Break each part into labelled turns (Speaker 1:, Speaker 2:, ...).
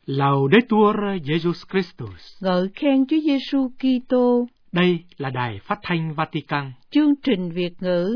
Speaker 1: Laudetur Jesus Christus.
Speaker 2: Ngợi khen Chúa Giêsu Kitô.
Speaker 1: Đây là Đài Phát thanh Vatican.
Speaker 2: Chương trình Việt ngữ.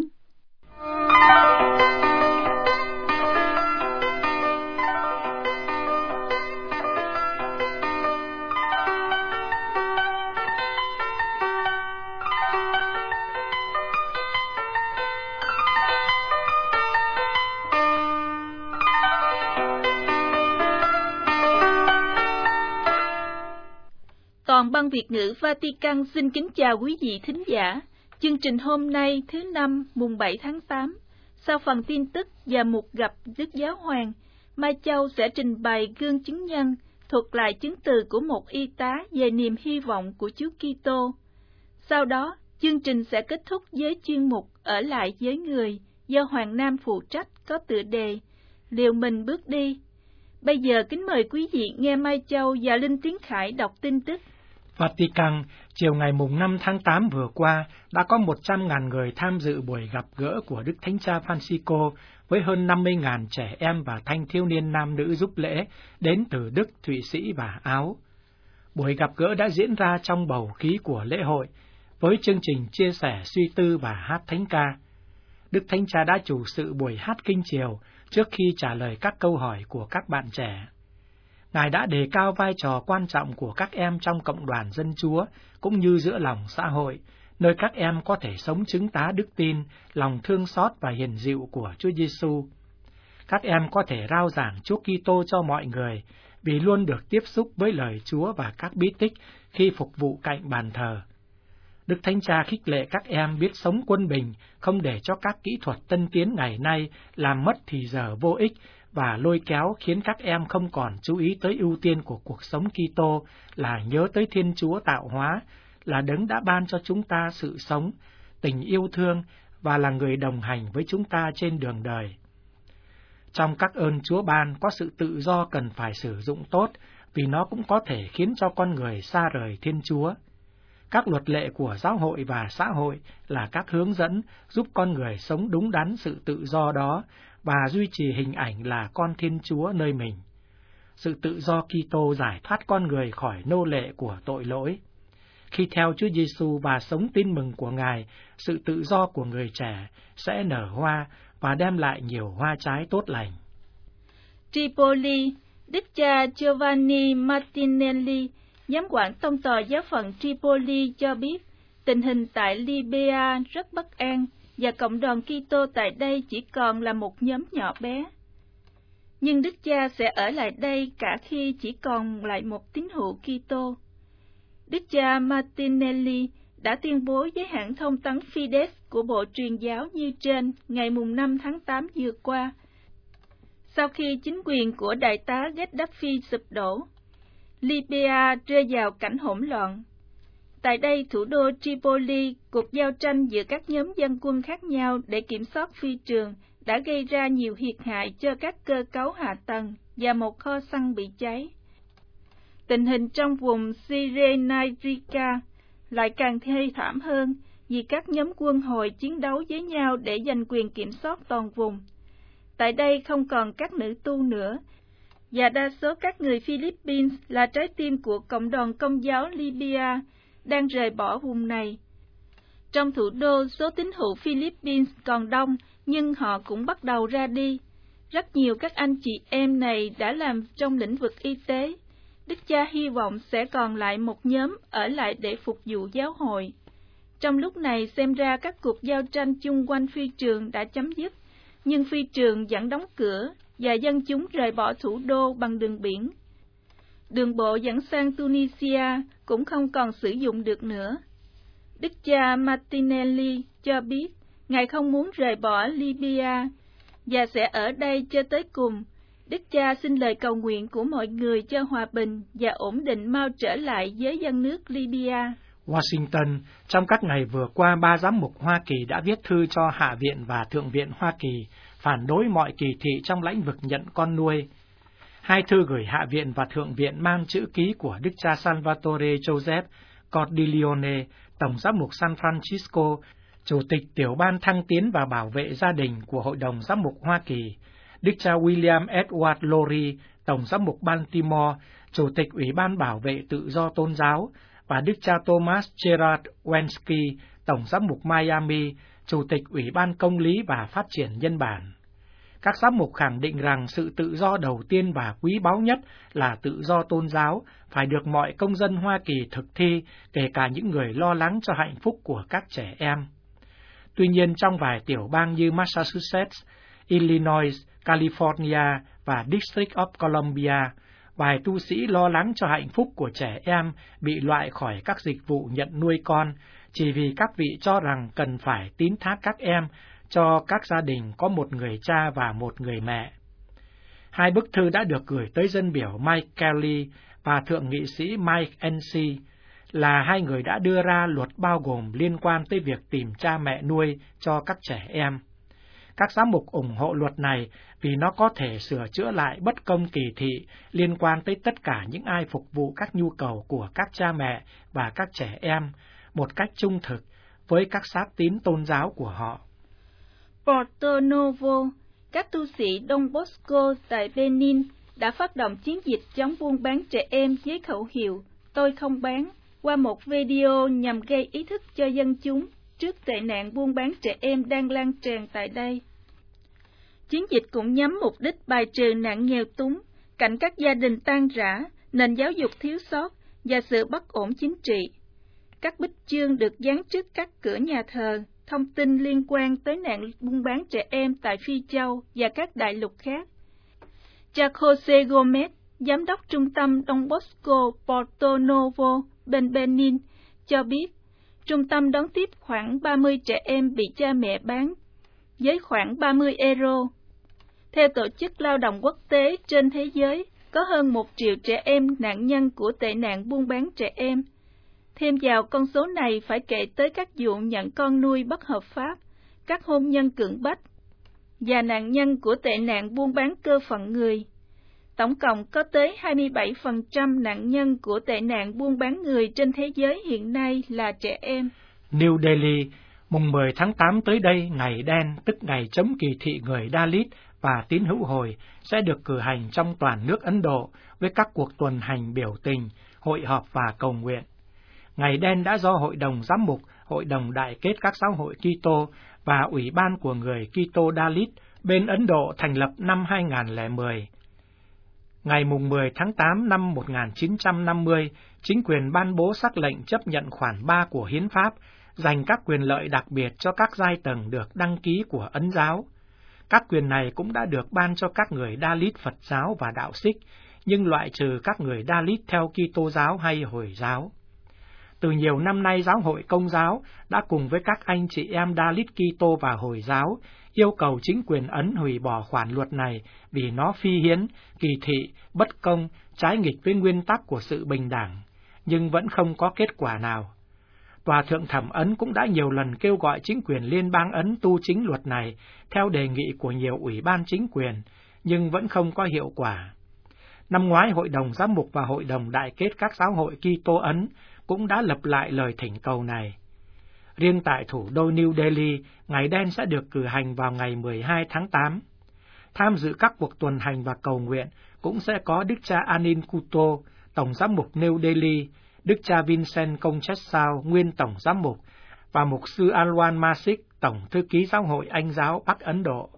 Speaker 3: Toàn ban Việt ngữ Vatican xin kính chào quý vị thính giả. Chương trình hôm nay thứ Năm mùng 7 tháng 8, sau phần tin tức và mục gặp Đức Giáo Hoàng, Mai Châu sẽ trình bày gương chứng nhân, thuật lại chứng từ của một y tá về niềm hy vọng của Chúa Kitô. Sau đó, chương trình sẽ kết thúc với chuyên mục Ở lại với người do Hoàng Nam phụ trách có tựa đề Liều mình bước đi. Bây giờ kính mời quý vị nghe Mai Châu và Linh Tiến Khải đọc tin tức.
Speaker 1: Vatican, chiều ngày mùng 5 tháng 8 vừa qua, đã có 100.000 người tham dự buổi gặp gỡ của Đức Thánh Cha Francisco với hơn 50.000 trẻ em và thanh thiếu niên nam nữ giúp lễ đến từ Đức, Thụy Sĩ và Áo. Buổi gặp gỡ đã diễn ra trong bầu khí của lễ hội, với chương trình chia sẻ suy tư và hát thánh ca. Đức Thánh Cha đã chủ sự buổi hát kinh chiều trước khi trả lời các câu hỏi của các bạn trẻ. Ngài đã đề cao vai trò quan trọng của các em trong cộng đoàn dân Chúa, cũng như giữa lòng xã hội, nơi các em có thể sống chứng tá đức tin, lòng thương xót và hiền dịu của Chúa Giêsu. Các em có thể rao giảng Chúa Kitô cho mọi người, vì luôn được tiếp xúc với lời Chúa và các bí tích khi phục vụ cạnh bàn thờ. Đức Thánh Cha khích lệ các em biết sống quân bình, không để cho các kỹ thuật tân tiến ngày nay làm mất thì giờ vô ích và lôi kéo khiến các em không còn chú ý tới ưu tiên của cuộc sống Kitô là nhớ tới Thiên Chúa tạo hóa, là Đấng đã ban cho chúng ta sự sống, tình yêu thương và là người đồng hành với chúng ta trên đường đời. Trong các ơn Chúa ban có sự tự do cần phải sử dụng tốt, vì nó cũng có thể khiến cho con người xa rời Thiên Chúa. Các luật lệ của giáo hội và xã hội là các hướng dẫn giúp con người sống đúng đắn sự tự do đó và duy trì hình ảnh là con Thiên Chúa nơi mình. Sự tự do Kitô giải thoát con người khỏi nô lệ của tội lỗi. Khi theo Chúa Giêsu và sống tin mừng của Ngài, sự tự do của người trẻ sẽ nở hoa và đem lại nhiều hoa trái tốt lành.
Speaker 3: Tripoli, Đức cha Giovanni Martinelli, giám quản tông tòa giáo phận Tripoli cho biết tình hình tại Libya rất bất an và cộng đoàn Kitô tại đây chỉ còn là một nhóm nhỏ bé. Nhưng Đức cha sẽ ở lại đây cả khi chỉ còn lại một tín hữu Kitô. Đức cha Martinelli đã tuyên bố với hãng thông tấn Fides của Bộ Truyền giáo như trên ngày mùng 5 tháng 8 vừa qua, sau khi chính quyền của đại tá Gaddafi sụp đổ, Libya rơi vào cảnh hỗn loạn. Tại đây, thủ đô Tripoli, cuộc giao tranh giữa các nhóm dân quân khác nhau để kiểm soát phi trường đã gây ra nhiều thiệt hại cho các cơ cấu hạ tầng và một kho xăng bị cháy. Tình hình trong vùng Cyrenaica lại càng thê thảm hơn vì các nhóm quân Hồi chiến đấu với nhau để giành quyền kiểm soát toàn vùng. Tại đây không còn các nữ tu nữa, và đa số các người Philippines là trái tim của cộng đoàn Công giáo Libya đang rời bỏ vùng này. Trong thủ đô, số tín hữu Philippines còn đông, nhưng họ cũng bắt đầu ra đi. Rất nhiều các anh chị em này đã làm trong lĩnh vực y tế. Đức cha hy vọng sẽ còn lại một nhóm ở lại để phục vụ giáo hội. Trong lúc này, xem ra các cuộc giao tranh chung quanh phi trường đã chấm dứt, nhưng phi trường vẫn đóng cửa và dân chúng rời bỏ thủ đô bằng đường biển. Đường bộ dẫn sang Tunisia cũng không còn sử dụng được nữa. Đức cha Martinelli cho biết Ngài không muốn rời bỏ Libya và sẽ ở đây cho tới cùng. Đức cha xin lời cầu nguyện của mọi người cho hòa bình và ổn định mau trở lại với dân nước Libya.
Speaker 1: Washington, trong các ngày vừa qua, 3 giám mục Hoa Kỳ đã viết thư cho Hạ viện và Thượng viện Hoa Kỳ phản đối mọi kỳ thị trong lĩnh vực nhận con nuôi. Hai thư gửi Hạ viện và Thượng viện mang chữ ký của Đức cha Salvatore Joseph Cordileone, Tổng giám mục San Francisco, Chủ tịch Tiểu ban Thăng tiến và Bảo vệ gia đình của Hội đồng Giám mục Hoa Kỳ, Đức cha William Edward Lowry, Tổng giám mục Baltimore, Chủ tịch Ủy ban Bảo vệ Tự do Tôn giáo, và Đức cha Thomas Gerard Wensky, Tổng giám mục Miami, Chủ tịch Ủy ban Công lý và Phát triển Nhân bản. Các giám mục khẳng định rằng sự tự do đầu tiên và quý báu nhất là tự do tôn giáo, phải được mọi công dân Hoa Kỳ thực thi, kể cả những người lo lắng cho hạnh phúc của các trẻ em. Tuy nhiên, trong vài tiểu bang như Massachusetts, Illinois, California và District of Columbia, vài tu sĩ lo lắng cho hạnh phúc của trẻ em bị loại khỏi các dịch vụ nhận nuôi con, chỉ vì các vị cho rằng cần phải tín thác các em cho các gia đình có một người cha và một người mẹ. Hai bức thư đã được gửi tới dân biểu Mike Kelly và Thượng nghị sĩ Mike Enzi, là hai người đã đưa ra luật bao gồm liên quan tới việc tìm cha mẹ nuôi cho các trẻ em. Các giám mục ủng hộ luật này vì nó có thể sửa chữa lại bất công kỳ thị liên quan tới tất cả những ai phục vụ các nhu cầu của các cha mẹ và các trẻ em một cách trung thực với các xác tín tôn giáo của họ.
Speaker 3: Porto Novo, các tu sĩ Don Bosco tại Benin đã phát động chiến dịch chống buôn bán trẻ em với khẩu hiệu "Tôi không bán" qua một video nhằm gây ý thức cho dân chúng trước tệ nạn buôn bán trẻ em đang lan tràn tại đây. Chiến dịch cũng nhắm mục đích bài trừ nạn nghèo túng, cảnh các gia đình tan rã, nền giáo dục thiếu sót và sự bất ổn chính trị. Các bích chương được dán trước các cửa nhà thờ, thông tin liên quan tới nạn buôn bán trẻ em tại Phi Châu và các đại lục khác. Cha Jose Gomez, giám đốc trung tâm Don Bosco Porto Novo bên Benin, cho biết trung tâm đón tiếp khoảng 30 trẻ em bị cha mẹ bán, với khoảng 30 euro. Theo Tổ chức Lao động Quốc tế trên thế giới, có hơn 1 triệu trẻ em nạn nhân của tệ nạn buôn bán trẻ em. Thêm vào con số này phải kể tới các vụ nhận con nuôi bất hợp pháp, các hôn nhân cưỡng bách, và nạn nhân của tệ nạn buôn bán cơ phận người. Tổng cộng có tới 27% nạn nhân của tệ nạn buôn bán người trên thế giới hiện nay là trẻ em.
Speaker 1: New Delhi, mùng 10 tháng 8 tới đây, ngày đen, tức ngày chống kỳ thị người Dalit và tín hữu hồi, sẽ được cử hành trong toàn nước Ấn Độ với các cuộc tuần hành biểu tình, hội họp và cầu nguyện. Ngày đen đã do Hội đồng Giám mục, Hội đồng Đại kết các giáo hội Kitô và Ủy ban của người Kitô Dalit bên Ấn Độ thành lập năm 2010. Ngày mùng 10 tháng 8 năm 1950, chính quyền ban bố sắc lệnh chấp nhận khoản 3 của Hiến pháp, dành các quyền lợi đặc biệt cho các giai tầng được đăng ký của Ấn giáo. Các quyền này cũng đã được ban cho các người Dalit Phật giáo và đạo Sikh, nhưng loại trừ các người Dalit theo Kitô giáo hay Hồi giáo. Từ nhiều năm nay, Giáo hội Công giáo đã cùng với các anh chị em Dalit Kitô và Hồi giáo yêu cầu chính quyền Ấn hủy bỏ khoản luật này vì nó phi hiến, kỳ thị, bất công, trái nghịch với nguyên tắc của sự bình đẳng, nhưng vẫn không có kết quả nào. Tòa Thượng thẩm Ấn cũng đã nhiều lần kêu gọi chính quyền liên bang Ấn tu chính luật này theo đề nghị của nhiều ủy ban chính quyền, nhưng vẫn không có hiệu quả. Năm ngoái, Hội đồng Giám mục và Hội đồng Đại kết các giáo hội Kitô Ấn cũng đã lặp lại lời thỉnh cầu này. Riêng tại thủ đô New Delhi, ngày đen sẽ được cử hành vào ngày 12 tháng 8. Tham dự các cuộc tuần hành và cầu nguyện cũng sẽ có Đức cha Anil Kuto, Tổng giám mục New Delhi, Đức cha Vincent Conchessao, nguyên Tổng giám mục, và Mục sư Alwan Masik, Tổng thư ký Giáo hội Anh giáo Bắc Ấn Độ.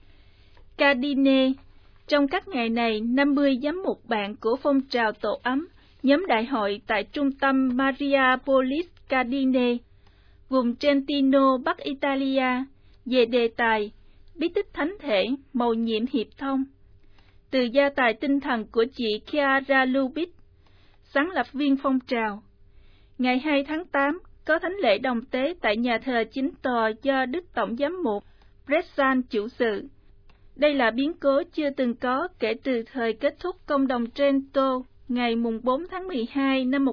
Speaker 3: Cardine. Trong các ngày này, 50 giám mục bạn của phong trào Tổ ấm, nhóm đại hội tại trung tâm Mariapolis Cardine, vùng Trentino, Bắc Italia, về đề tài bí tích thánh thể, mầu nhiệm hiệp thông, từ gia tài tinh thần của chị Chiara Lubitz, sáng lập viên phong trào. Ngày 2 tháng 8, có thánh lễ đồng tế tại nhà thờ chính tòa do Đức Tổng giám mục Bressan chủ sự. Đây là biến cố chưa từng có kể từ thời kết thúc Công đồng Trento ngày 4 tháng 12 năm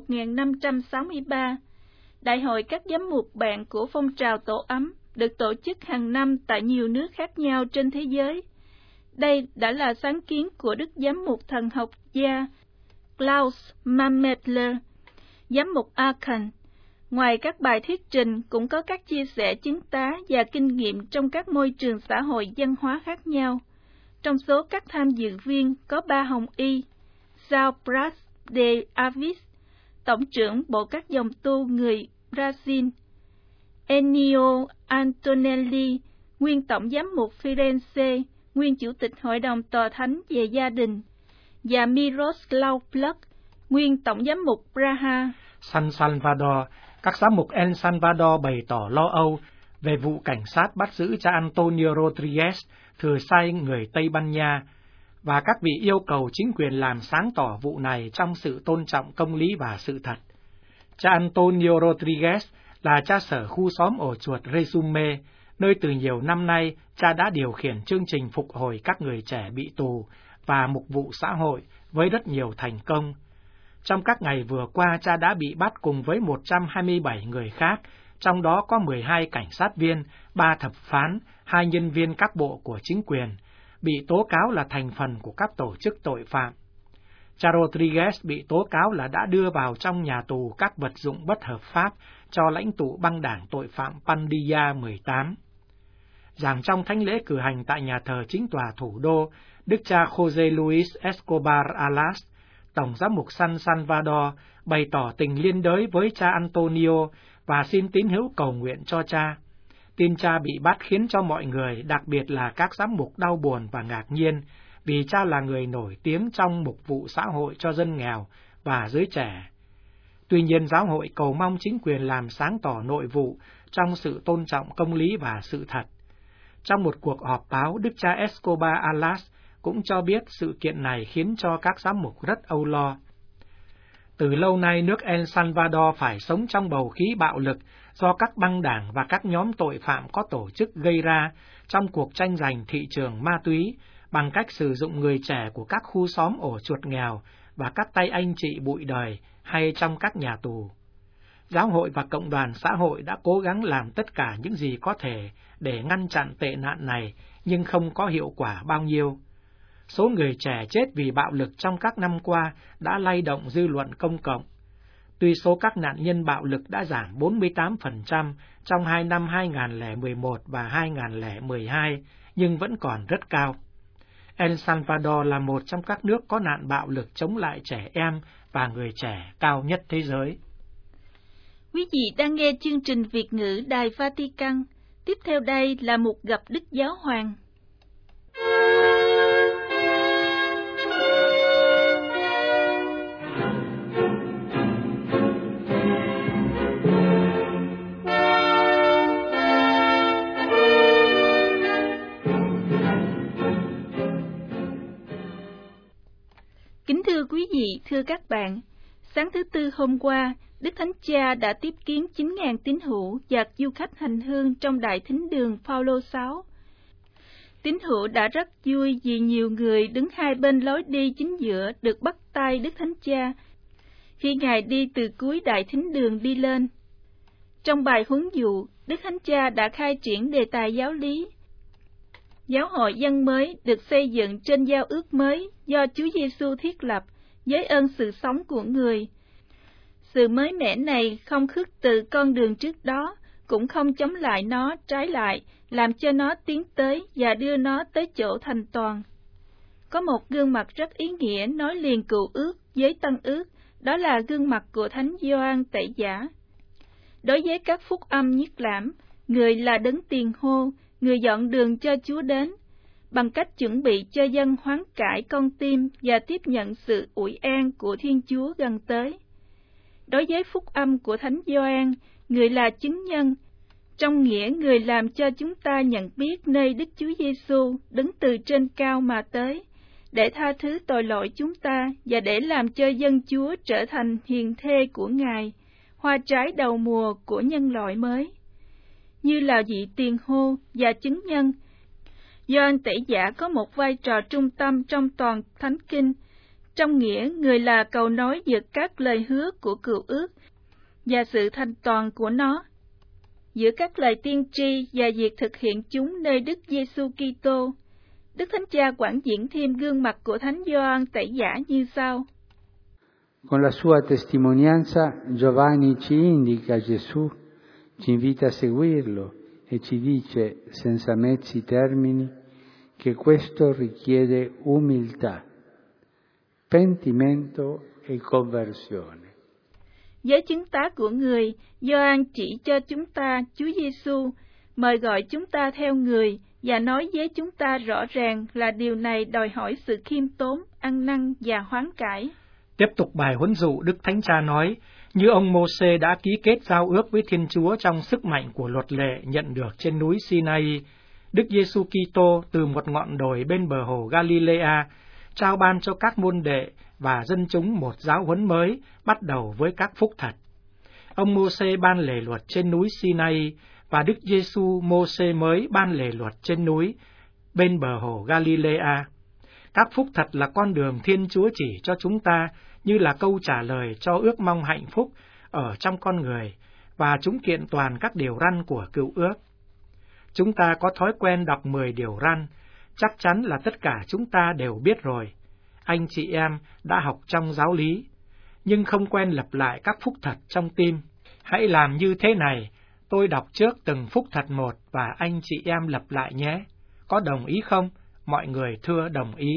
Speaker 3: 1563. Đại hội các giám mục bạn của phong trào Tổ ấm được tổ chức hàng năm tại nhiều nước khác nhau trên thế giới. Đây đã là sáng kiến của Đức Giám mục thần học gia Klaus Mametler, giám mục Aachen. Ngoài các bài thuyết trình, cũng có các chia sẻ chứng tá và kinh nghiệm trong các môi trường xã hội văn hóa khác nhau. Trong số các tham dự viên có 3 hồng y: João Braz de Avis, Tổng trưởng Bộ các dòng tu người Brazil; Ennio Antonelli, nguyên Tổng giám mục Firenze, nguyên Chủ tịch Hội đồng Tòa Thánh về Gia đình; và Miroslav Pluk, nguyên Tổng giám mục Praha.
Speaker 1: San Salvador, các giám mục El Salvador bày tỏ lo âu về vụ cảnh sát bắt giữ cha Antonio Rodriguez, thừa sai người Tây Ban Nha, và các vị yêu cầu chính quyền làm sáng tỏ vụ này trong sự tôn trọng công lý và sự thật. Cha Antonio Rodriguez là cha sở khu xóm ổ chuột Resume, nơi từ nhiều năm nay cha đã điều khiển chương trình phục hồi các người trẻ bị tù và mục vụ xã hội với rất nhiều thành công. Trong các ngày vừa qua, cha đã bị bắt cùng với 127 người khác, trong đó có 12 cảnh sát viên, 3 thẩm phán, 2 nhân viên các bộ của chính quyền, bị tố cáo là thành phần của các tổ chức tội phạm. Cha Rodriguez bị tố cáo là đã đưa vào trong nhà tù các vật dụng bất hợp pháp cho lãnh tụ băng đảng tội phạm Pandilla 18. Giảng trong thánh lễ cử hành tại nhà thờ chính tòa thủ đô, Đức cha José Luis Escobar Alas, Tổng giám mục San Salvador, bày tỏ tình liên đới với cha Antonio và xin tín hữu cầu nguyện cho cha. Tin cha bị bắt khiến cho mọi người, đặc biệt là các giám mục đau buồn và ngạc nhiên, vì cha là người nổi tiếng trong mục vụ xã hội cho dân nghèo và giới trẻ. Tuy nhiên, giáo hội cầu mong chính quyền làm sáng tỏ nội vụ trong sự tôn trọng công lý và sự thật. Trong một cuộc họp báo, Đức cha Escobar Alas cũng cho biết sự kiện này khiến cho các giám mục rất âu lo. Từ lâu nay, nước El Salvador phải sống trong bầu khí bạo lực do các băng đảng và các nhóm tội phạm có tổ chức gây ra trong cuộc tranh giành thị trường ma túy bằng cách sử dụng người trẻ của các khu xóm ổ chuột nghèo và các tay anh chị bụi đời hay trong các nhà tù. Giáo hội và cộng đoàn xã hội đã cố gắng làm tất cả những gì có thể để ngăn chặn tệ nạn này, nhưng không có hiệu quả bao nhiêu. Số người trẻ chết vì bạo lực trong các năm qua đã lay động dư luận công cộng. Tuy số các nạn nhân bạo lực đã giảm 48% trong 2 năm 2011 và 2012, nhưng vẫn còn rất cao. El Salvador là một trong các nước có nạn bạo lực chống lại trẻ em và người trẻ cao nhất thế giới.
Speaker 3: Quý vị đang nghe chương trình Việt ngữ Đài Vatican. Tiếp theo đây là mục gặp Đức Giáo Hoàng. Kính thưa quý vị, thưa các bạn, sáng thứ Tư hôm qua, Đức Thánh Cha đã tiếp kiến 9.000 tín hữu và du khách hành hương trong Đại Thính đường Phaolô VI. Tín hữu đã rất vui vì nhiều người đứng hai bên lối đi chính giữa được bắt tay Đức Thánh Cha khi Ngài đi từ cuối Đại Thính đường đi lên. Trong bài huấn dụ, Đức Thánh Cha đã khai triển đề tài giáo lý. Giáo hội dân mới được xây dựng trên giao ước mới do Chúa Giêsu thiết lập với ơn sự sống của người. Sự mới mẻ này không khước từ con đường trước đó, cũng không chống lại nó, trái lại, làm cho nó tiến tới và đưa nó tới chỗ thành toàn. Có một gương mặt rất ý nghĩa nối liền cựu ước với tân ước, đó là gương mặt của Thánh Gioan Tẩy Giả. Đối với các phúc âm nhiếp lãm, người là đấng tiền hô, người dọn đường cho Chúa đến, bằng cách chuẩn bị cho dân hoán cải con tim và tiếp nhận sự ủi an của Thiên Chúa gần tới. Đối với phúc âm của Thánh Gioan, người là chứng nhân, trong nghĩa người làm cho chúng ta nhận biết nơi Đức Chúa Giêsu đứng từ trên cao mà tới, để tha thứ tội lỗi chúng ta và để làm cho dân Chúa trở thành hiền thê của Ngài, hoa trái đầu mùa của nhân loại mới. Như là vị tiền hô và chứng nhân, Gioan Tẩy Giả có một vai trò trung tâm trong toàn Thánh Kinh, trong nghĩa người là cầu nối giữa các lời hứa của cựu ước và sự thành toàn của nó, giữa các lời tiên tri và việc thực hiện chúng nơi Đức Giêsu Kitô. Đức Thánh Cha quảng diễn thêm gương mặt của Thánh Gioan Tẩy Giả như sau.
Speaker 4: Con la sua testimonianza, Giovanni ci indica Gesù, ci invita a seguirlo e ci dice, senza mezzi termini, che questo richiede umiltà, pentimento e conversione.
Speaker 3: Với chứng tá của người, Gioan chỉ cho chúng ta Chúa Giêsu, mời gọi chúng ta theo người và nói với chúng ta rõ ràng là điều này đòi hỏi sự khiêm tốn, ăn năn và hoán cải.
Speaker 1: Tiếp tục bài huấn dụ, Đức Thánh Cha nói, như ông Mô-sê đã ký kết giao ước với Thiên Chúa trong sức mạnh của luật lệ nhận được trên núi Sinai, Đức Giêsu Kitô từ một ngọn đồi bên bờ hồ Galilea trao ban cho các môn đệ và dân chúng một giáo huấn mới, bắt đầu với các phúc thật. Ông Mô-sê ban lề luật trên núi Sinai và Đức Giêsu Mô-sê mới ban lề luật trên núi bên bờ hồ Galilea. Các phúc thật là con đường Thiên Chúa chỉ cho chúng ta, như là câu trả lời cho ước mong hạnh phúc ở trong con người, và chúng kiện toàn các điều răn của cựu ước. Chúng ta có thói quen đọc 10 điều răn, chắc chắn là tất cả chúng ta đều biết rồi. Anh chị em đã học trong giáo lý, nhưng không quen lặp lại các phúc thật trong tim. Hãy làm như thế này, tôi đọc trước từng phúc thật một và anh chị em lặp lại nhé. Có đồng ý không? Mọi người thưa đồng ý.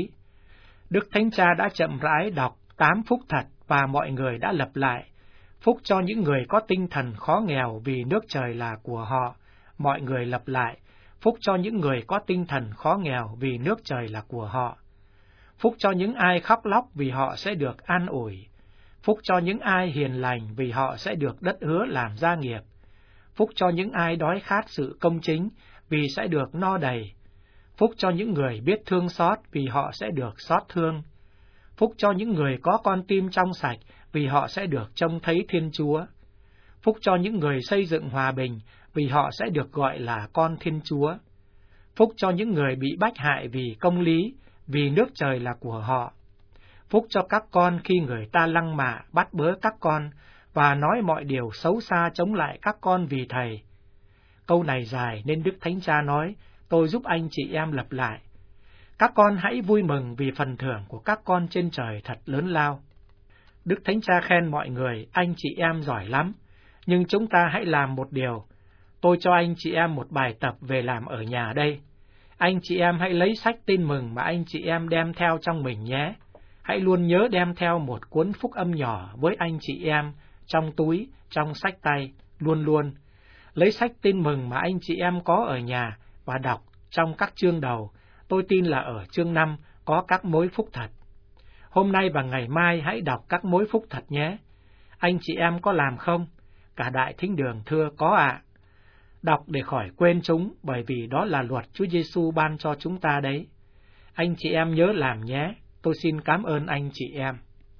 Speaker 1: Đức Thánh Cha đã chậm rãi đọc 8 phúc thật và mọi người đã lặp lại. Phúc cho những người có tinh thần khó nghèo vì nước trời là của họ. Mọi người lặp lại. Phúc cho những người có tinh thần khó nghèo vì nước trời là của họ. Phúc cho những ai khóc lóc vì họ sẽ được an ủi. Phúc cho những ai hiền lành vì họ sẽ được đất hứa làm gia nghiệp. Phúc cho những ai đói khát sự công chính vì sẽ được no đầy. Phúc cho những người biết thương xót vì họ sẽ được xót thương. Phúc cho những người có con tim trong sạch vì họ sẽ được trông thấy Thiên Chúa. Phúc cho những người xây dựng hòa bình vì họ sẽ được gọi là con Thiên Chúa. Phúc cho những người bị bách hại vì công lý, vì nước trời là của họ. Phúc cho các con khi người ta lăng mạ, bắt bớ các con và nói mọi điều xấu xa chống lại các con vì Thầy. Câu này dài nên Đức Thánh Cha nói, tôi giúp anh chị em lặp lại. Các con hãy vui mừng vì phần thưởng của các con trên trời thật lớn lao. Đức Thánh Cha khen mọi người, anh chị em giỏi lắm, nhưng chúng ta hãy làm một điều. Tôi cho anh chị em một bài tập về làm ở nhà đây. Anh chị em hãy lấy sách Tin Mừng mà anh chị em đem theo trong mình nhé. Hãy luôn nhớ đem theo một cuốn phúc âm nhỏ với anh chị em, trong túi, trong sách tay, luôn luôn. Lấy sách Tin Mừng mà anh chị em có ở nhà và đọc trong các chương đầu. Tôi tin là ở chương 5 có các mối phúc thật. Hôm nay và ngày mai hãy đọc các mối phúc thật nhé. Anh chị em có làm không? Cả Đại Thính Đường thưa có ạ. Đọc để khỏi quên chúng, bởi vì đó là luật Chúa Giêsu ban cho chúng ta đấy. Anh chị em nhớ làm nhé. Tôi xin cảm ơn anh chị em.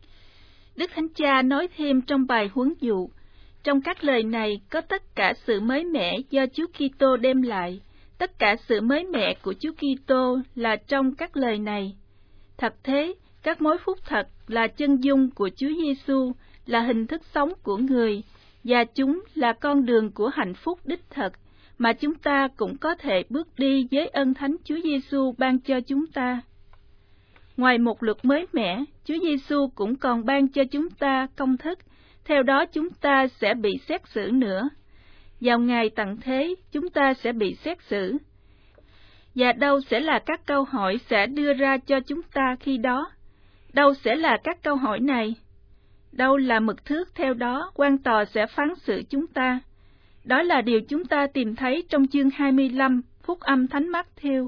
Speaker 3: Đức Thánh Cha nói thêm trong bài huấn dụ, trong các lời này có tất cả sự mới mẻ do Chúa Kitô đem lại. Tất cả sự mới mẻ của Chúa Kitô là trong các lời này. Thật thế, các mối phúc thật là chân dung của Chúa Giêsu, là hình thức sống của người, và chúng là con đường của hạnh phúc đích thực mà chúng ta cũng có thể bước đi với ân thánh Chúa Giêsu ban cho chúng ta. Ngoài một luật mới mẻ, Chúa Giêsu cũng còn ban cho chúng ta công thức, theo đó chúng ta sẽ bị xét xử nữa. Vào ngày tận thế, chúng ta sẽ bị xét xử. Và đâu sẽ là các câu hỏi sẽ đưa ra cho chúng ta khi đó? Đâu sẽ là các câu hỏi này? Đâu là mực thước theo đó quan tòa sẽ phán xử chúng ta? Đó là điều chúng ta tìm thấy trong chương 25, Phúc âm Thánh Mát-thêu.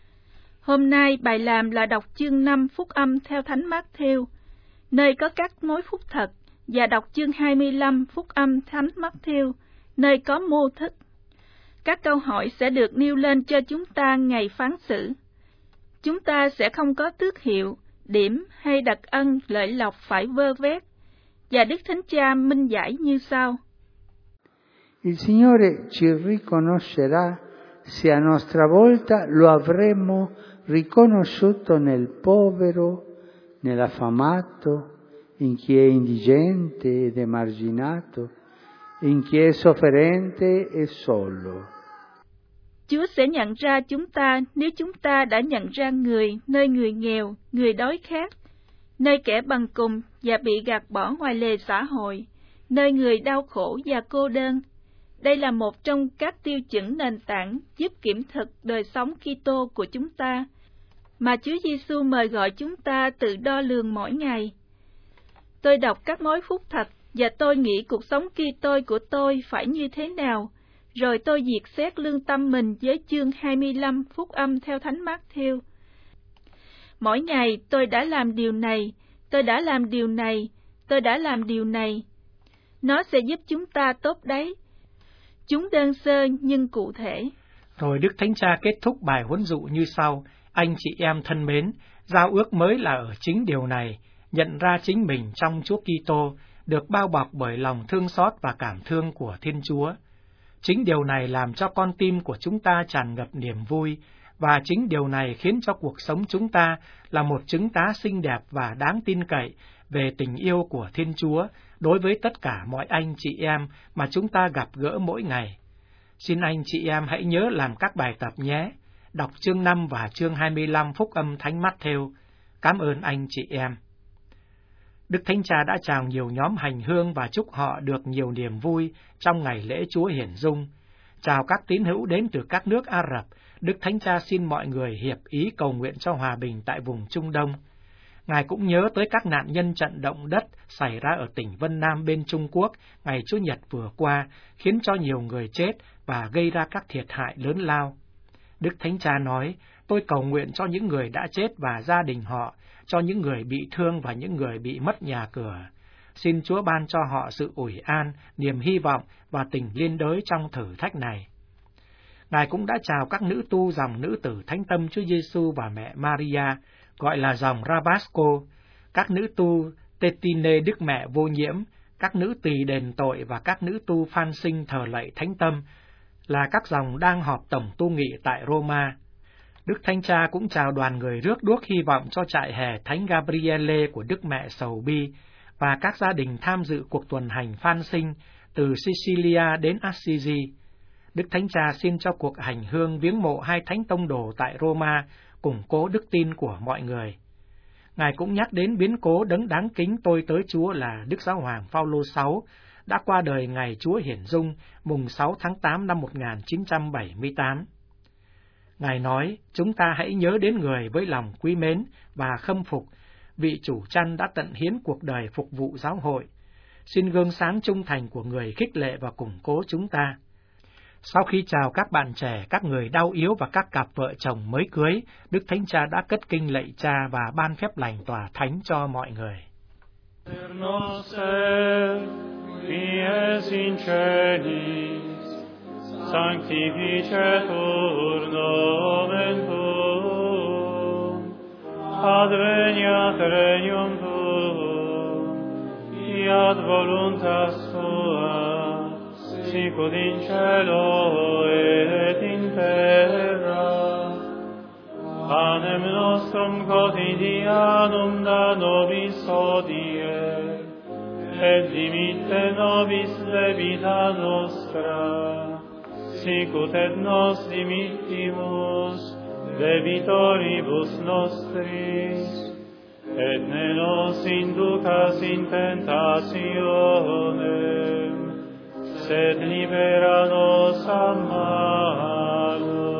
Speaker 3: Hôm nay bài làm là đọc chương 5 Phúc âm theo Thánh Mát-thêu, nơi có các mối phúc thật, và đọc chương 25 Phúc âm Thánh Mát-thêu, nơi có mô thức. Các câu hỏi sẽ được nêu lên cho chúng ta ngày phán xử. Chúng ta sẽ không có tước hiệu, điểm hay đặc ân lợi lộc phải vơ vét. Và Đức Thánh Cha minh giải như sau.
Speaker 4: Il Signore ci riconoscerà se a nostra volta lo avremo riconosciuto nel povero, nell'affamato, in chi è indigente ed emarginato, in chi è sofferente e solo.
Speaker 3: Chúa sẽ nhận ra chúng ta nếu chúng ta đã nhận ra người nơi người nghèo, người đói khát, nơi kẻ bằng cùng và bị gạt bỏ ngoài lề xã hội, nơi người đau khổ và cô đơn. Đây là một trong các tiêu chuẩn nền tảng giúp kiểm thực đời sống Kitô của chúng ta, mà Chúa Giêsu mời gọi chúng ta tự đo lường mỗi ngày. Tôi đọc các mối phúc thạch và tôi nghĩ cuộc sống Kitô của tôi phải như thế nào, rồi tôi duyệt xét lương tâm mình với chương 25 Phúc Âm theo Thánh Mát-thêu. Mỗi ngày tôi đã làm điều này, tôi đã làm điều này, tôi đã làm điều này. Nó sẽ giúp chúng ta tốt đấy. Chúng đơn sơ nhưng cụ thể.
Speaker 1: Rồi Đức Thánh Cha kết thúc bài huấn dụ như sau: Anh chị em thân mến, giao ước mới là ở chính điều này, nhận ra chính mình trong Chúa Kitô, được bao bọc bởi lòng thương xót và cảm thương của Thiên Chúa. Chính điều này làm cho con tim của chúng ta tràn ngập niềm vui, và chính điều này khiến cho cuộc sống chúng ta là một chứng tá xinh đẹp và đáng tin cậy về tình yêu của Thiên Chúa đối với tất cả mọi anh chị em mà chúng ta gặp gỡ mỗi ngày. Xin anh chị em hãy nhớ làm các bài tập nhé. Đọc chương 5 và chương 25 Phúc Âm Thánh Mát-thêu. Cảm ơn anh chị em. Đức Thánh Cha đã chào nhiều nhóm hành hương và chúc họ được nhiều niềm vui trong ngày lễ Chúa Hiển Dung. Chào các tín hữu đến từ các nước Ả Rập. Đức Thánh Cha xin mọi người hiệp ý cầu nguyện cho hòa bình tại vùng Trung Đông. Ngài cũng nhớ tới các nạn nhân trận động đất xảy ra ở tỉnh Vân Nam bên Trung Quốc ngày Chủ nhật vừa qua, khiến cho nhiều người chết và gây ra các thiệt hại lớn lao. Đức Thánh Cha nói, tôi cầu nguyện cho những người đã chết và gia đình họ, cho những người bị thương và những người bị mất nhà cửa. Xin Chúa ban cho họ sự ủi an, niềm hy vọng và tình liên đới trong thử thách này. Ngài cũng đã chào các nữ tu dòng nữ tử Thánh Tâm Chúa Giêsu và mẹ Maria, gọi là dòng Rabasco, các nữ tu Tetine Đức Mẹ Vô Nhiễm, các nữ tỳ đền tội và các nữ tu Phan Sinh thờ lạy Thánh Tâm, là các dòng đang họp tổng tu nghị tại Roma. Đức Thánh Cha cũng chào đoàn người rước đuốc hy vọng cho trại hè Thánh Gabriele của Đức Mẹ Sầu Bi và các gia đình tham dự cuộc tuần hành Phan Sinh từ Sicilia đến Assisi. Đức Thánh Cha xin cho cuộc hành hương viếng mộ hai thánh tông đồ tại Roma củng cố đức tin của mọi người. Ngài cũng nhắc đến biến cố đấng đáng kính tôi tới Chúa là Đức Giáo hoàng Phaolô VI đã qua đời ngày Chúa Hiển Dung mùng 6 tháng 8 năm 1978. Ngài nói, chúng ta hãy nhớ đến người với lòng quý mến và khâm phục, vị chủ chăn đã tận hiến cuộc đời phục vụ giáo hội. Xin gương sáng trung thành của người khích lệ và củng cố chúng ta. Sau khi chào các bạn trẻ, các người đau yếu và các cặp vợ chồng mới cưới, Đức Thánh Cha đã cất kinh lạy Cha và ban phép lành tòa thánh cho mọi người.
Speaker 5: Adveniat regnum tuum, fiat voluntas tua, sicut in cielo et in terra. Panem nostrum quotidianum da nobis hodie, et dimitte nobis debita nostra, sicut et nos dimittimus debitoribus nostris, et ne nos inducas in tentationem, sed libera nos a malo.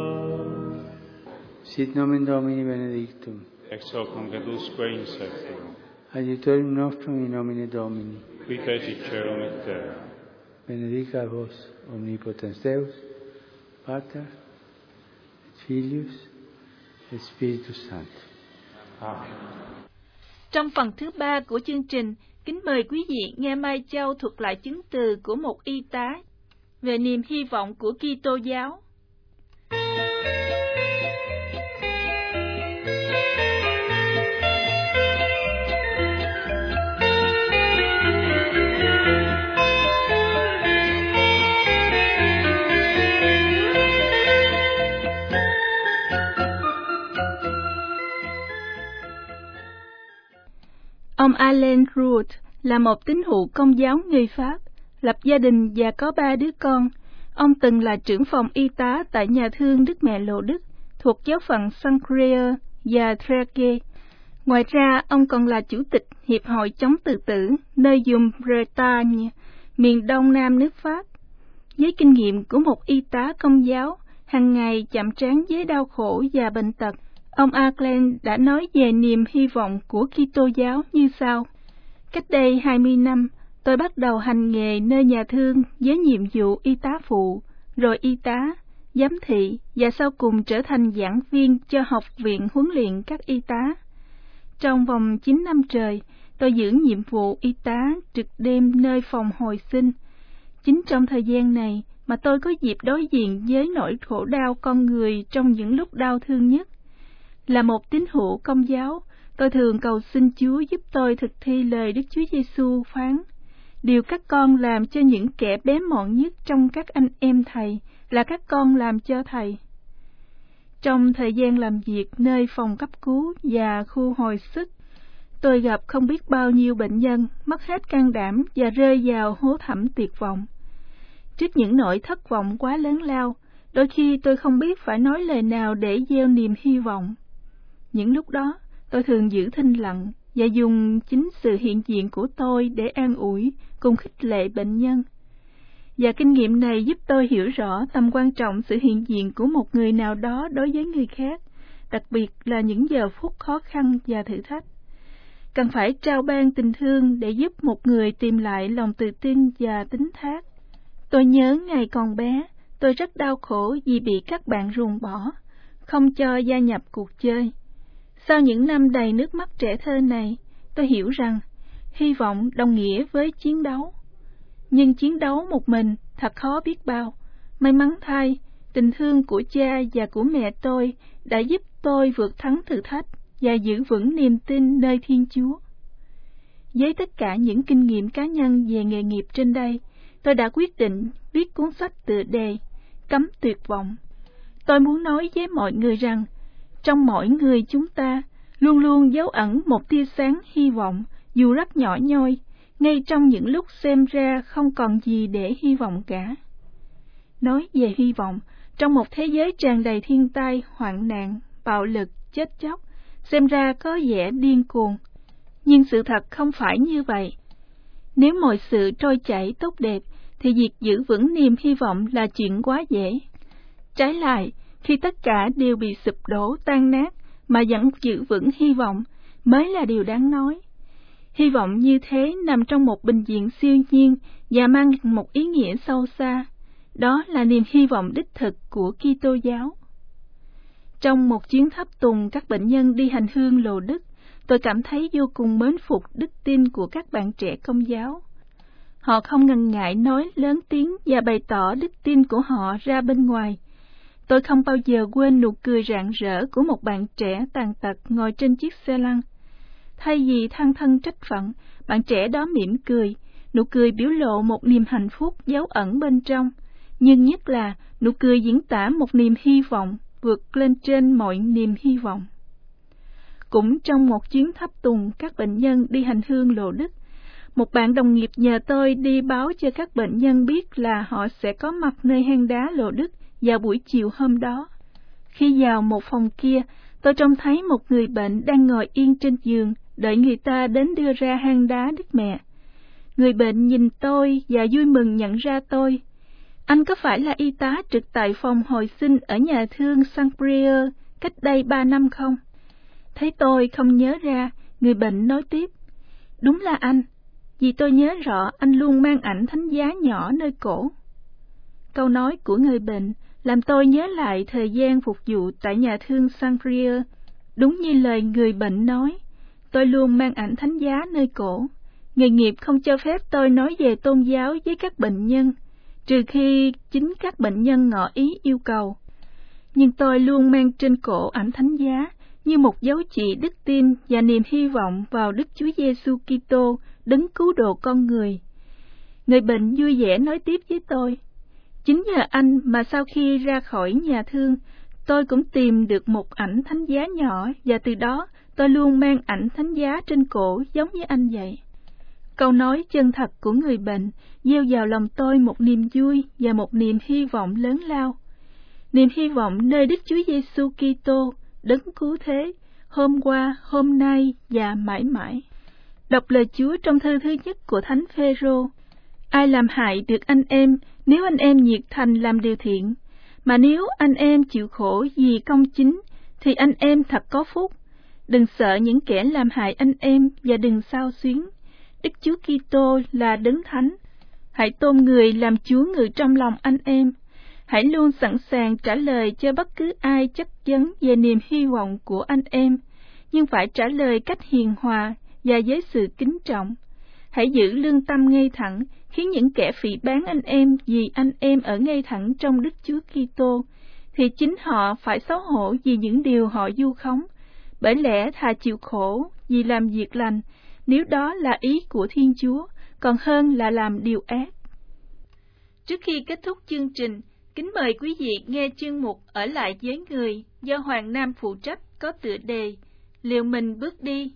Speaker 4: Sit nomen Domini benedictum.
Speaker 5: Ex hoc nunc et usque in seculum.
Speaker 4: Aiutorium nostrum in nomine Domini.
Speaker 5: Qui fecit caelum et terra.
Speaker 4: Benedica vos omnipotens Deus, Pater, Filius et Spiritus Sanctus.
Speaker 5: Amen.
Speaker 3: Trong phần thứ 3 của chương trình, kính mời quý vị nghe Mai Châu thuật lại chứng từ của một y tá về niềm hy vọng của Kitô giáo. Ông Alain Root là một tín hữu Công giáo người Pháp, lập gia đình và có 3 đứa con. Ông từng là trưởng phòng y tá tại nhà thương Đức Mẹ Lộ Đức, thuộc giáo phận Saint-Creux và Trègue. Ngoài ra, ông còn là chủ tịch Hiệp hội chống tự tử nơi vùng Bretagne, miền đông nam nước Pháp. Với kinh nghiệm của một y tá Công giáo, hàng ngày chạm trán với đau khổ và bệnh tật, Ông Acland đã nói về niềm hy vọng của Kitô giáo như sau: Cách đây 20 năm, tôi bắt đầu hành nghề nơi nhà thương với nhiệm vụ y tá phụ, rồi y tá, giám thị và sau cùng trở thành giảng viên cho học viện huấn luyện các y tá. Trong vòng 9 năm trời, tôi giữ nhiệm vụ y tá trực đêm nơi phòng hồi sinh. Chính trong thời gian này mà tôi có dịp đối diện với nỗi khổ đau con người trong những lúc đau thương nhất. Là một tín hữu Công giáo, tôi thường cầu xin Chúa giúp tôi thực thi lời Đức Chúa Giêsu phán: điều các con làm cho những kẻ bé mọn nhất trong các anh em thầy là các con làm cho thầy. Trong thời gian làm việc nơi phòng cấp cứu và khu hồi sức, tôi gặp không biết bao nhiêu bệnh nhân mất hết can đảm và rơi vào hố thẳm tuyệt vọng. Trước những nỗi thất vọng quá lớn lao, đôi khi tôi không biết phải nói lời nào để gieo niềm hy vọng. Những lúc đó, tôi thường giữ thinh lặng và dùng chính sự hiện diện của tôi để an ủi cùng khích lệ bệnh nhân. Và kinh nghiệm này giúp tôi hiểu rõ tầm quan trọng sự hiện diện của một người nào đó đối với người khác, đặc biệt là những giờ phút khó khăn và thử thách. Cần phải trao ban tình thương để giúp một người tìm lại lòng tự tin và tín thác. Tôi nhớ ngày còn bé, tôi rất đau khổ vì bị các bạn ruồng bỏ, không cho gia nhập cuộc chơi. Sau những năm đầy nước mắt trẻ thơ này, tôi hiểu rằng hy vọng đồng nghĩa với chiến đấu. Nhưng chiến đấu một mình thật khó biết bao. May mắn thay, tình thương của cha và của mẹ tôi đã giúp tôi vượt thắng thử thách và giữ vững niềm tin nơi Thiên Chúa. Với tất cả những kinh nghiệm cá nhân về nghề nghiệp trên đây, tôi đã quyết định viết cuốn sách tựa đề Cấm tuyệt vọng. Tôi muốn nói với mọi người rằng, trong mỗi người chúng ta luôn luôn dấu ẩn một tia sáng hy vọng, dù rất nhỏ nhoi, ngay trong những lúc xem ra không còn gì để hy vọng cả. Nói về hy vọng, trong một thế giới tràn đầy thiên tai, hoạn nạn, bạo lực, chết chóc, xem ra có vẻ điên cuồng. Nhưng sự thật không phải như vậy. Nếu mọi sự trôi chảy tốt đẹp, thì việc giữ vững niềm hy vọng là chuyện quá dễ. Trái lại, khi tất cả đều bị sụp đổ tan nát, mà vẫn giữ vững hy vọng, mới là điều đáng nói. Hy vọng như thế nằm trong một bình diện siêu nhiên và mang một ý nghĩa sâu xa. Đó là niềm hy vọng đích thực của Kitô giáo. Trong một chuyến thắp tùng các bệnh nhân đi hành hương Lồ Đức, tôi cảm thấy vô cùng mến phục đức tin của các bạn trẻ Công giáo. Họ không ngần ngại nói lớn tiếng và bày tỏ đức tin của họ ra bên ngoài. Tôi không bao giờ quên nụ cười rạng rỡ của một bạn trẻ tàn tật ngồi trên chiếc xe lăn. Thay vì than thân trách phận, bạn trẻ đó mỉm cười, nụ cười biểu lộ một niềm hạnh phúc giấu ẩn bên trong, nhưng nhất là nụ cười diễn tả một niềm hy vọng vượt lên trên mọi niềm hy vọng. Cũng trong một chuyến thắp tùng các bệnh nhân đi hành hương Lồ Đức, một bạn đồng nghiệp nhờ tôi đi báo cho các bệnh nhân biết là họ sẽ có mặt nơi hang đá Lồ Đức vào buổi chiều hôm đó. Khi vào một phòng kia, tôi trông thấy một người bệnh đang ngồi yên trên giường, đợi người ta đến đưa ra hang đá Đức Mẹ. Người bệnh nhìn tôi và vui mừng nhận ra tôi. Anh có phải là y tá trực tại phòng hồi sinh ở nhà thương Saint-Brieuc cách đây 3 năm không? Thấy tôi không nhớ ra, người bệnh nói tiếp. Đúng là anh, vì tôi nhớ rõ anh luôn mang ảnh thánh giá nhỏ nơi cổ. Câu nói của người bệnh làm tôi nhớ lại thời gian phục vụ tại nhà thương Saint-Brieuc. Đúng như lời người bệnh nói, tôi luôn mang ảnh thánh giá nơi cổ. Nghề nghiệp không cho phép tôi nói về tôn giáo với các bệnh nhân, trừ khi chính các bệnh nhân ngỏ ý yêu cầu. Nhưng tôi luôn mang trên cổ ảnh thánh giá như một dấu chỉ đức tin và niềm hy vọng vào Đức Chúa Giêsu Kitô, đấng cứu độ con người. Người bệnh vui vẻ nói tiếp với tôi. Chính nhờ anh mà sau khi ra khỏi nhà thương, tôi cũng tìm được một ảnh thánh giá nhỏ và từ đó tôi luôn mang ảnh thánh giá trên cổ giống như anh vậy. Câu nói chân thật của người bệnh gieo vào lòng tôi một niềm vui và một niềm hy vọng lớn lao. Niềm hy vọng nơi Đức Chúa Giêsu Kitô, đấng cứu thế, hôm qua, hôm nay và mãi mãi. Đọc lời Chúa trong thư thứ nhất của Thánh Phêrô. Ai làm hại được anh em nếu anh em nhiệt thành làm điều thiện, mà nếu anh em chịu khổ vì công chính thì anh em thật có phúc. Đừng sợ những kẻ làm hại anh em và đừng xao xuyến. Đức Chúa Kitô là Đấng Thánh. Hãy tôn Người làm Chúa ngự trong lòng anh em. Hãy luôn sẵn sàng trả lời cho bất cứ ai chất vấn về niềm hy vọng của anh em, nhưng phải trả lời cách hiền hòa và với sự kính trọng. Hãy giữ lương tâm ngay thẳng, khiến những kẻ phỉ báng anh em vì anh em ở ngay thẳng trong Đức Chúa Kitô, thì chính họ phải xấu hổ vì những điều họ vu khống. Bởi lẽ thà chịu khổ vì làm việc lành, nếu đó là ý của Thiên Chúa, còn hơn là làm điều ác. Trước khi kết thúc chương trình, kính mời quý vị nghe chương mục Ở lại với người do Hoàng Nam phụ trách, có tựa đề Liều mình bước đi.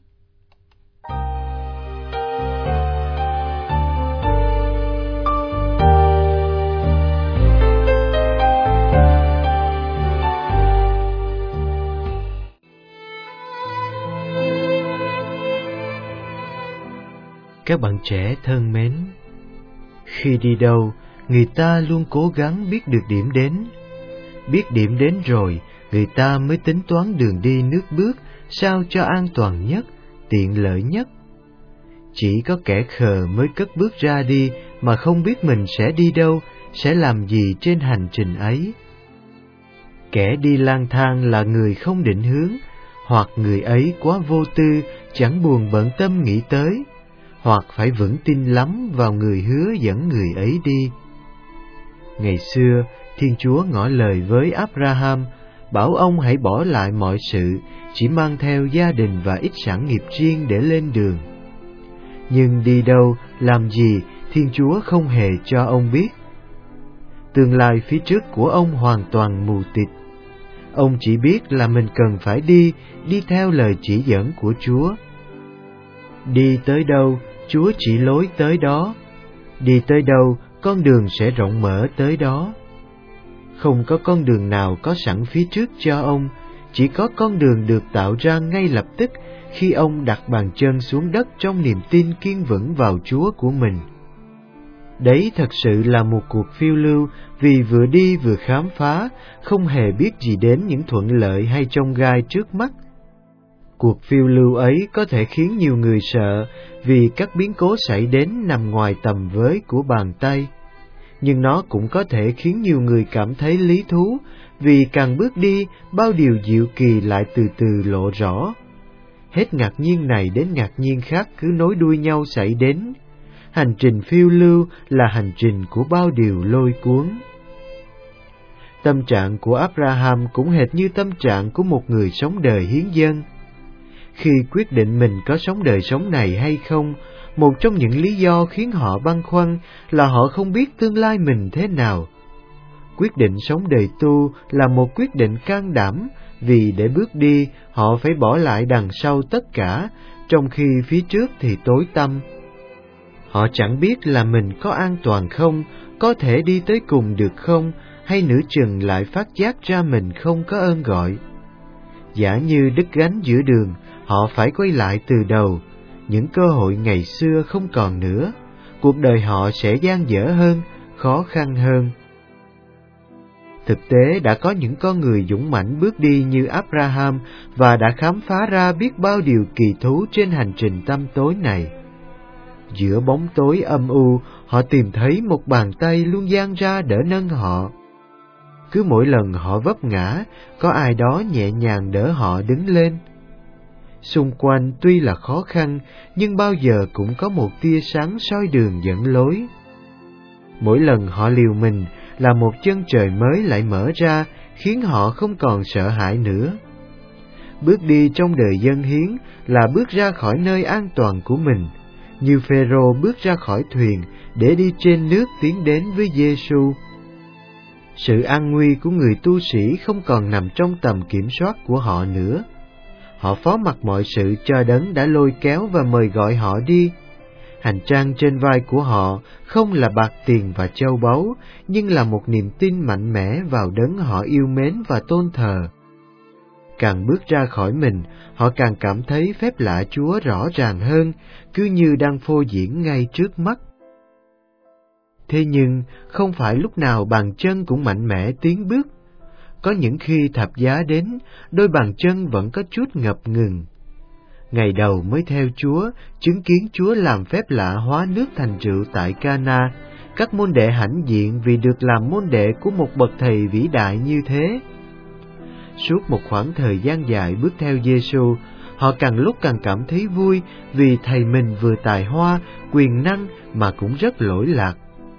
Speaker 6: Các bạn trẻ thân mến, khi đi đâu, người ta luôn cố gắng biết được điểm đến. Biết điểm đến rồi, người ta mới tính toán đường đi nước bước sao cho an toàn nhất, tiện lợi nhất. Chỉ có kẻ khờ mới cất bước ra đi mà không biết mình sẽ đi đâu, sẽ làm gì trên hành trình ấy. Kẻ đi lang thang là người không định hướng, hoặc người ấy quá vô tư, chẳng buồn bận tâm nghĩ tới, hoặc phải vững tin lắm vào người hứa dẫn người ấy đi. Ngày xưa, Thiên Chúa ngỏ lời với Abraham, bảo ông hãy bỏ lại mọi sự, chỉ mang theo gia đình và ít sản nghiệp riêng để lên đường. Nhưng đi đâu, làm gì, Thiên Chúa không hề cho ông biết. Tương lai phía trước của ông hoàn toàn mù tịt. Ông chỉ biết là mình cần phải đi theo lời chỉ dẫn của Chúa. Đi tới đâu, Chúa chỉ lối tới đó. Đi tới đâu, con đường sẽ rộng mở tới đó. Không có con đường nào có sẵn phía trước cho ông, chỉ có con đường được tạo ra ngay lập tức khi ông đặt bàn chân xuống đất trong niềm tin kiên vững vào Chúa của mình. Đấy thật sự là một cuộc phiêu lưu, vì vừa đi vừa khám phá, không hề biết gì đến những thuận lợi hay chông gai trước mắt. Cuộc phiêu lưu ấy có thể khiến nhiều người sợ vì các biến cố xảy đến nằm ngoài tầm với của bàn tay. Nhưng nó cũng có thể khiến nhiều người cảm thấy lý thú, vì càng bước đi, bao điều diệu kỳ lại từ từ lộ rõ. Hết ngạc nhiên này đến ngạc nhiên khác cứ nối đuôi nhau xảy đến. Hành trình phiêu lưu là hành trình của bao điều lôi cuốn. Tâm trạng của Abraham cũng hệt như tâm trạng của một người sống đời hiến dâng. Khi quyết định mình có sống đời sống này hay không, một trong những lý do khiến họ băn khoăn là họ không biết tương lai mình thế nào. Quyết định sống đời tu là một quyết định can đảm, vì để bước đi, họ phải bỏ lại đằng sau tất cả, trong khi phía trước thì tối tăm. Họ chẳng biết là mình có an toàn không, có thể đi tới cùng được không, hay nửa chừng lại phát giác ra mình không có ơn gọi. Giả như đứt gánh giữa đường, họ phải quay lại từ đầu. Những cơ hội ngày xưa không còn nữa, cuộc đời họ sẽ dang dở hơn, khó khăn hơn. Thực tế đã có những con người dũng mãnh bước đi như Abraham và đã khám phá ra biết bao điều kỳ thú trên hành trình tăm tối này. Giữa bóng tối âm u, họ tìm thấy một bàn tay luôn dang ra đỡ nâng họ. Cứ mỗi lần họ vấp ngã, có ai đó nhẹ nhàng đỡ họ đứng lên. Xung quanh tuy là khó khăn, nhưng bao giờ cũng có một tia sáng soi đường dẫn lối. Mỗi lần họ liều mình là một chân trời mới lại mở ra, khiến họ không còn sợ hãi nữa. Bước đi trong đời dâng hiến là bước ra khỏi nơi an toàn của mình, như Phêrô bước ra khỏi thuyền để đi trên nước tiến đến với Giê-xu. Sự an nguy của người tu sĩ không còn nằm trong tầm kiểm soát của họ nữa. Họ phó mặc mọi sự cho Đấng đã lôi kéo và mời gọi họ đi. Hành trang trên vai của họ không là bạc tiền và châu báu, nhưng là một niềm tin mạnh mẽ vào Đấng họ yêu mến và tôn thờ. Càng bước ra khỏi mình, họ càng cảm thấy phép lạ Chúa rõ ràng hơn, cứ như đang phô diễn ngay trước mắt. Thế nhưng, không phải lúc nào bàn chân cũng mạnh mẽ tiến bước. có những khi thập giá đến, đôi bàn chân vẫn có chút ngập ngừng. Ngày đầu mới theo Chúa, chứng kiến Chúa làm phép lạ hóa nước thành rượu tại Ca-na, các môn đệ hãnh diện vì được làm môn đệ của một bậc thầy vĩ đại như thế. Suốt một khoảng thời gian dài bước theo Giê-xu, họ càng lúc càng cảm thấy vui vì thầy mình vừa tài hoa, quyền năng mà cũng rất lỗi lạc.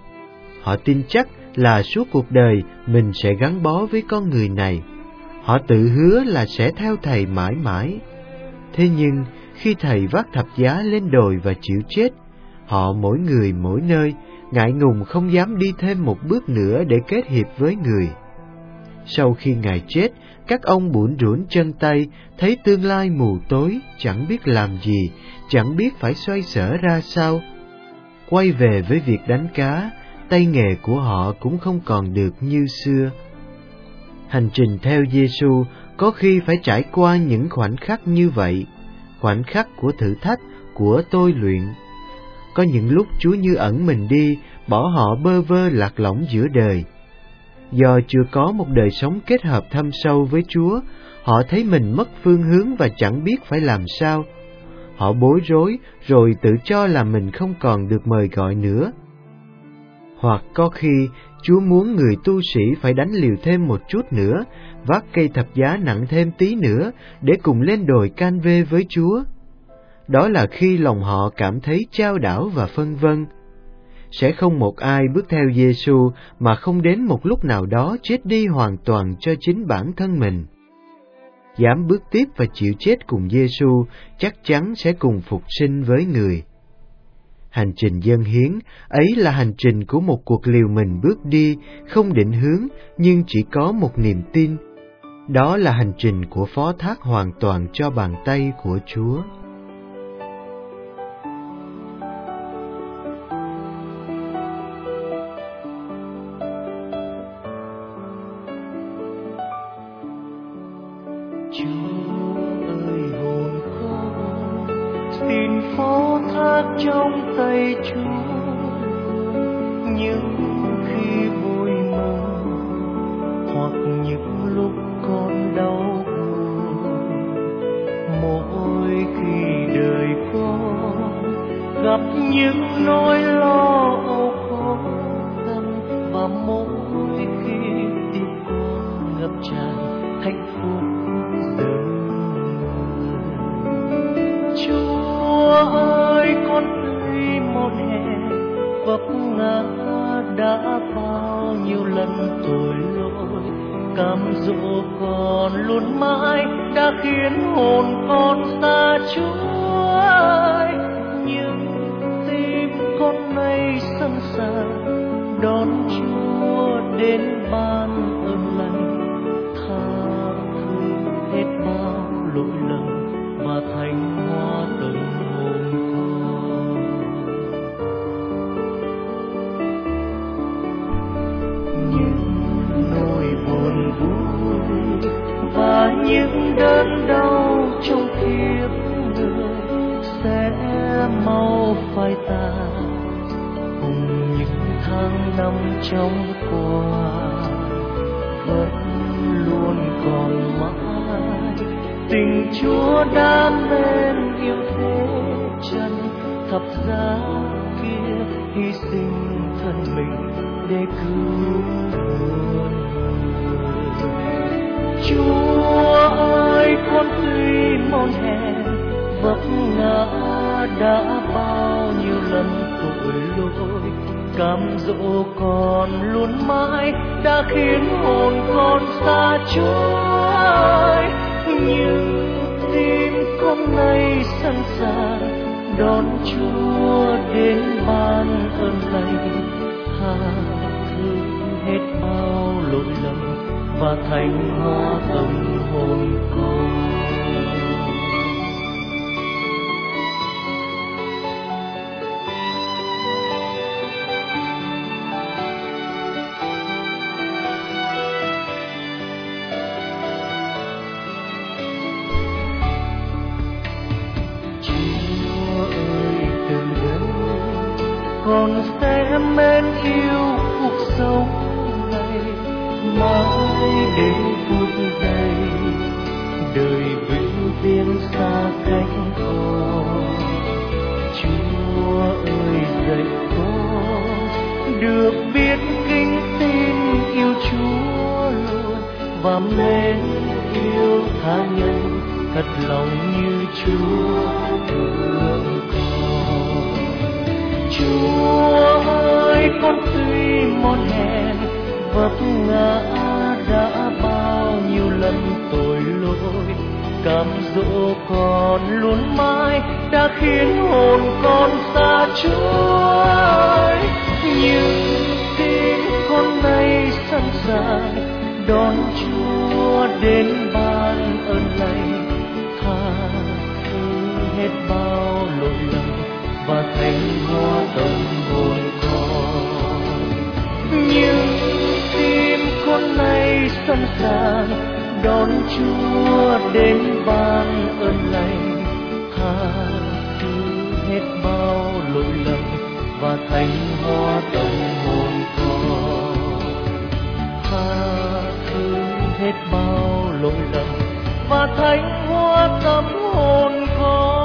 Speaker 6: Họ tin chắc là suốt cuộc đời mình sẽ gắn bó với con người này. Họ tự hứa là sẽ theo thầy mãi mãi. Thế nhưng khi thầy vác thập giá lên đồi và chịu chết, họ mỗi người mỗi nơi, ngại ngùng không dám đi thêm một bước nữa để kết hiệp với người. Sau khi Ngài chết, các ông bủn rủn chân tay, thấy tương lai mù tối, chẳng biết làm gì, chẳng biết phải xoay sở ra sao. Quay về với việc đánh cá, tay nghề của họ cũng không còn được như xưa. Hành trình theo Giê-xu có khi phải trải qua những khoảnh khắc như vậy, khoảnh khắc của thử thách, của tôi luyện. Có những lúc Chúa như ẩn mình đi, bỏ họ bơ vơ lạc lõng giữa đời. Do chưa có một đời sống kết hợp thâm sâu với Chúa, họ thấy mình mất phương hướng và chẳng biết phải làm sao. Họ bối rối rồi tự cho là mình không còn được mời gọi nữa. Hoặc có khi Chúa muốn người tu sĩ phải đánh liều thêm một chút nữa, vác cây thập giá nặng thêm tí nữa để cùng lên đồi Can-vê với Chúa. Đó là khi lòng họ cảm thấy chao đảo và phân vân. Sẽ không một ai bước theo Giê-xu mà không đến một lúc nào đó chết đi hoàn toàn cho chính bản thân mình. Dám bước tiếp và chịu chết cùng Giê-xu chắc chắn sẽ cùng phục sinh với người. Hành trình dâng hiến ấy là hành trình của một cuộc liều mình bước đi, không định hướng nhưng chỉ có một niềm tin. Đó là hành trình của phó thác hoàn toàn cho bàn tay của Chúa.
Speaker 7: Trong tay Chúa, những khi vui mừng hoặc những lúc con đau buồn, mỗi khi đời con gặp những nỗi lo âu khó khăn, và mỗi khi tim con ngập tràn hạnh phúc dâng người. Chúa ơi, con thấy một hè vấp ngã đã bao nhiêu lần tội lỗi, cám dỗ con luôn mãi đã khiến hồn con xa Chúa ơi. Nhưng tim con nay sẵn sàng đón Chúa đến ban ơn lành, tha thứ hết bao lỗi lầm và thành hóa tâm hồn con. Những nỗi buồn vui và những đớn đau trong kiếp người sẽ mau phai tàn cùng những tháng năm trong qua, vẫn luôn còn mãi tình Chúa đam mến yêu thế chân thập giá kia, hy sinh thân mình để cứu muôn người. Chúa ơi, con tuy mòn hèn vấp ngã đã bao nhiêu lần tội lỗi, cám dỗ con luôn mãi đã khiến hồn con xa Chúa ơi. Nhưng tim con nay sẵn sàng đón Chúa đến ban ơn lành, tha thứ hết bao lỗi lầm và thành hóa tâm hồn con. Con sẽ mến yêu cuộc sống này mãi đến phút giây đời vĩnh viễn xa cách con. Chúa ơi dạy con được biết kính tin yêu Chúa luôn và mến yêu tha nhân thật lòng như Chúa thương con. Chúa ơi con tuy mòn hèn vấp ngã đã bao nhiêu lần tội lỗi, cám dỗ con luôn mãi đã khiến hồn con xa Chúa. Nhưng tim con nay sẵn sàng đón Chúa đến ban ơn lành, tha thứ hết bao lỗi lầm và thành hóa tâm hồn con. Nhưng tim con nay sẵn sàng đón Chúa đến ban ơn lành, tha thứ hết bao lỗi lầm và thành hóa tâm hồn con. Tha thứ hết bao lỗi lầm và thành hóa tâm hồn con.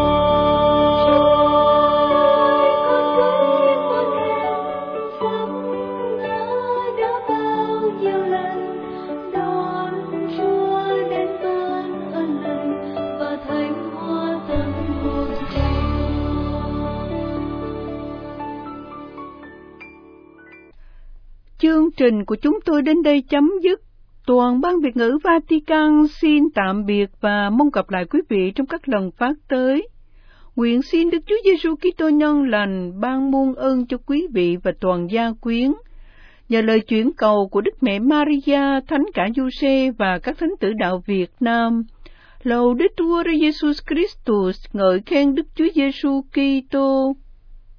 Speaker 2: Chương trình của chúng tôi đến đây chấm dứt. Toàn ban Việt ngữ Vatican xin tạm biệt và mong gặp lại quý vị trong các lần phát tới. Nguyện xin Đức Chúa Giêsu Kitô nhân lành ban muôn ơn cho quý vị và toàn gia quyến. Nhờ lời chuyển cầu của Đức Mẹ Maria, Thánh cả Giuse và các thánh tử đạo Việt Nam. Laudetur Jesus Christus, ngợi khen Đức Chúa Giêsu Kitô.